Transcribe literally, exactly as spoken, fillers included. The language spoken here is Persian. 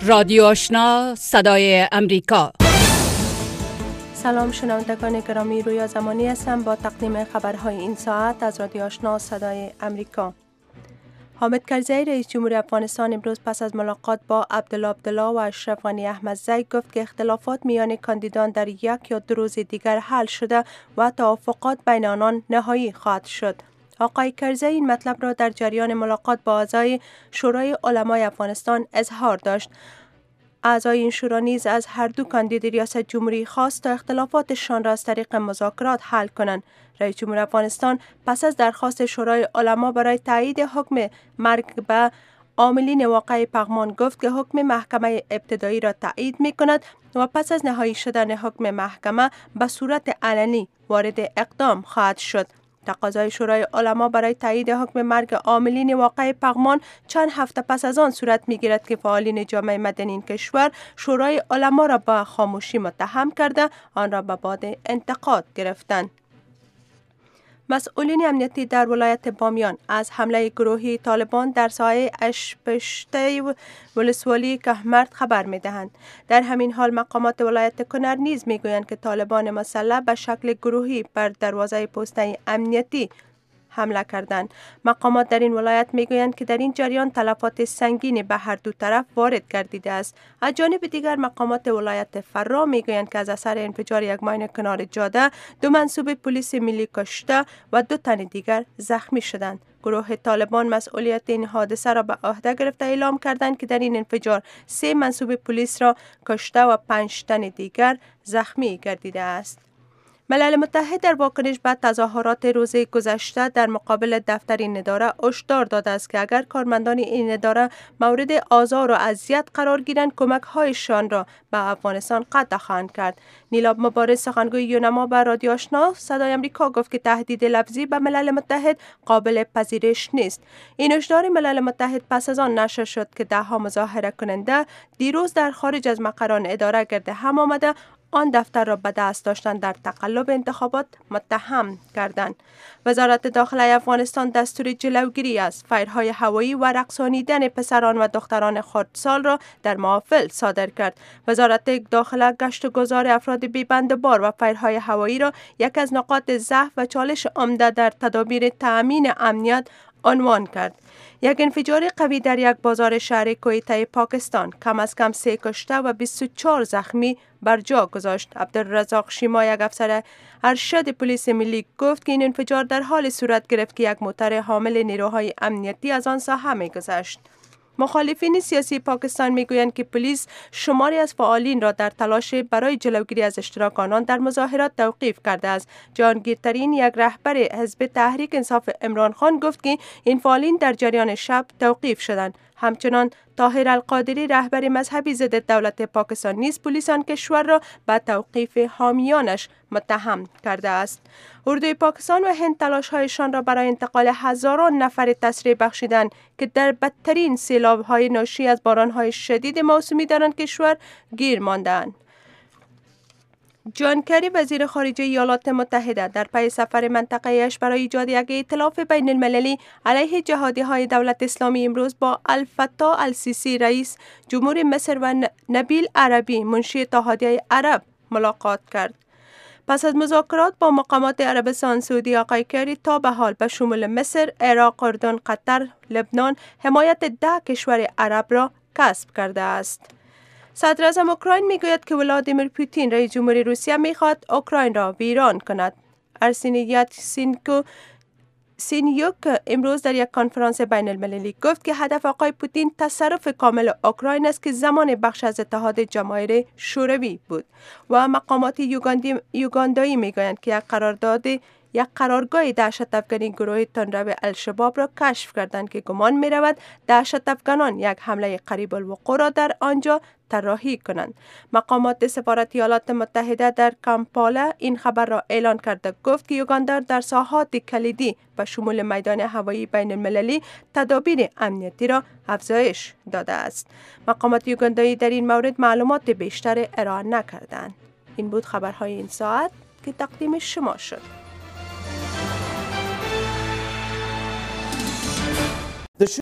رادیو آشنا صدای امریکا. سلام شنوندگان گرامی، رویا زمانی هستم با تقدیم خبرهای این ساعت از رادیو آشنا صدای امریکا. حامد کرزی رئیس جمهور افغانستان امروز پس از ملاقات با عبدالله عبدالله و اشرف غنی احمدزی گفت که اختلافات میان کاندیدان در یک یا دو روز دیگر حل شده و توافقات بین آنان نهایی خواهد شد. آقای کرزی این مطلب را در جریان ملاقات با اعضای شورای علمای افغانستان اظهار داشت. اعضای این شورا نیز از هر دو کاندید ریاست جمهوری خواست تا اختلافاتشان را از طریق مذاکرات حل کنند. رئیس جمهور افغانستان پس از درخواست شورای علما برای تایید حکم مرگ به عاملین واقع پغمان گفت که حکم محکمه ابتدایی را تایید می کند و پس از نهایی شدن حکم محکمه به صورت علنی وارد اقدام خواهد شد. تقاضای شورای علما برای تایید حکم مرگ عاملین واقع پغمان چند هفته پس از آن صورت می‌گیرد که فعالین جامعه مدنی این کشور شورای علما را به خاموشی متهم کرده آن را به باد انتقاد گرفتند. مسئولین امنیتی در ولایت بامیان از حمله گروهی طالبان در ساحه اشپشته ولسوالی کهمرد خبر می‌دهند. در همین حال مقامات ولایت کنر نیز می‌گویند که طالبان مسلح به شکل گروهی بر دروازه پست امنیتی حمله کردند. مقامات در این ولایت میگویند که در این جریان تلفات سنگینی به هر دو طرف وارد گردیده است. از جانب دیگر مقامات ولایت فرا میگویند که از اثر انفجار یک ماین کنار جاده دو منصوب پلیس ملی کشته و دو تن دیگر زخمی شدند. گروه طالبان مسئولیت این حادثه را به عهده گرفته اعلام کردند که در این انفجار سه منصوب پلیس را کشته و پنج تن دیگر زخمی گردیده است. ملل متحد در واکنش به تظاهرات روز گذشته در مقابل دفتر این اداره هشدار داده است که اگر کارمندان این اداره مورد آزار و اذیت قرار گیرند کمک‌هایشان را به افغانستان قطع خواهند کرد. نیلاب مبارز سخنگوی یونما به رادیو آشنا صدای امریکا گفت که تهدید لفظی به ملل متحد قابل پذیرش نیست. این هشدار ملل متحد پس از آن نشر شد که ده‌ها مظاهره کننده دیروز در خارج از مقران اداره گرد هم آمده آن دفتر را به دست داشتن در تقلب انتخابات متهم کردند. وزارت داخله افغانستان دستور جلوگیری از فایرهای هوایی و رقصانیدن پسران و دختران خردسال را در محافل صادر کرد. وزارت داخله گشت و گذار افراد بی‌بند بار و فایرهای هوایی را یک از نقاط ضعف و چالش عمده در تدابیر تأمین امنیت عنوان کرد. یک انفجار قوی در یک بازار شهر کویته پاکستان کم از کم سه کشته و بیست و چهار زخمی بر جا گذاشت. عبدالرزاق شیما یک افسر ارشد پلیس ملی گفت که این انفجار در حال صورت گرفت که یک موتر حامل نیروهای امنیتی از آن ساحه می‌گذشت. مخالفین سیاسی پاکستان میگویند که پلیس شماری از فعالین را در تلاش برای جلوگیری از اشتراک آنان در مظاهرات توقیف کرده است. جهانگیرترین یک رهبر حزب تحریک انصاف عمران خان گفت که این فعالین در جریان شب توقیف شدند. همچنان طاهر القادری رهبر مذهبی ضد دولت پاکستان نیز پلیس آن کشور را به توقیف حامیانش متهم کرده است. اردوی پاکستان و هند تلاش‌هایشان را برای انتقال هزاران نفر تسریع بخشیدند که در بدترین سیلاب‌های ناشی از باران‌های شدید موسمی در آن کشور گیر ماندند. جان کری وزیر خارجه ایالات متحده در پی سفر منطقه‌ایش برای ایجاد یک ائتلاف بین المللی علیه جهادی‌های دولت اسلامی امروز با الفتاح السیسی رئیس جمهور مصر و نبیل عربی منشی اتحادیه عرب ملاقات کرد. پس از مذاکرات با مقامات عربستان سعودی آقای کری تا به حال به شمول مصر، عراق، اردن، قطر، لبنان حمایت ده کشور عرب را کسب کرده است. صدر اعظم اوکراین میگوید که ولادیمیر پوتین رئیس جمهور روسیه میخواد اوکراین را ویران کند. ارسنی یاتسینکو سینیوک امروز در یک کنفرانس بین المللی گفت که هدف آقای پوتین تصرف کامل اوکراین است که زمان بخش از اتحاد جماهیر شوروی بود و مقامات یوگاندایی میگویند که یک قرارداد یک قرارگاه دهشت افغانی گروه تندرو الشباب را کشف کردند که گمان می رود دهشت افغانان یک حمله قریب الوقوع را در آنجا طراحی کنند. مقامات سفارت ایالات متحده در کامپالا این خبر را اعلان کرده گفت که یوگاندا در ساحات کلیدی به شمول میدان هوایی بین المللی تدابیر امنیتی را افزایش داده است. مقامات یوگاندایی در این مورد معلومات بیشتر ارائه نکردند. این بود خبرهای این ساعت که تقدیم شما شد.